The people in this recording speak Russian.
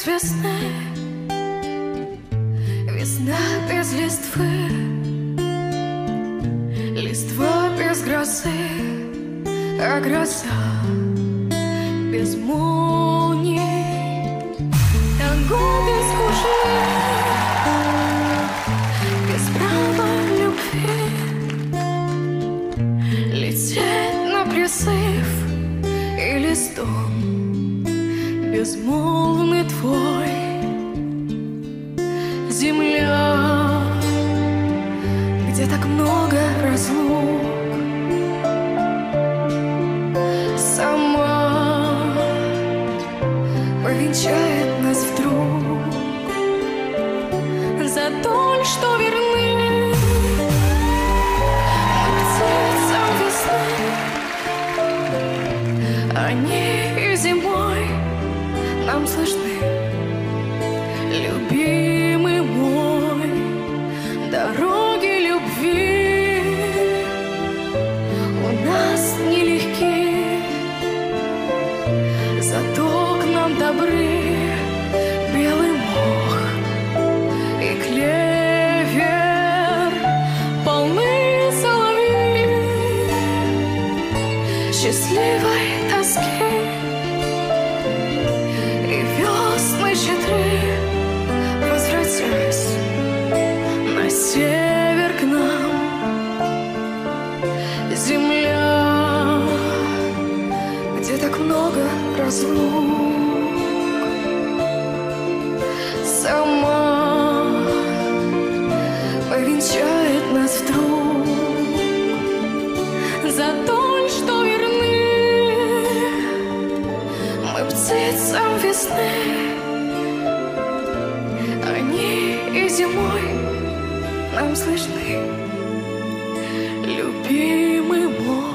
без весны, весна без листвы, листва без грозы, а гроза без молний. Огонь без скучны, без права любви, лететь на призыв и листом безмолвный твой. Земля, где так много разлук, сама повенчает нас вдруг за то, что верны мы птицам весны. Они и зимой нам слышны, любимый мой, дороги любви у нас нелегки, зато к нам добры белый мох и клевер, полны соловьи счастливой тоски. И весны щедры, возвратясь на север к нам. Земля, где так много разлук, сама повенчает нас вдруг за то, что верны мы птицам весны. Они и зимой нам слышны, любимый мой.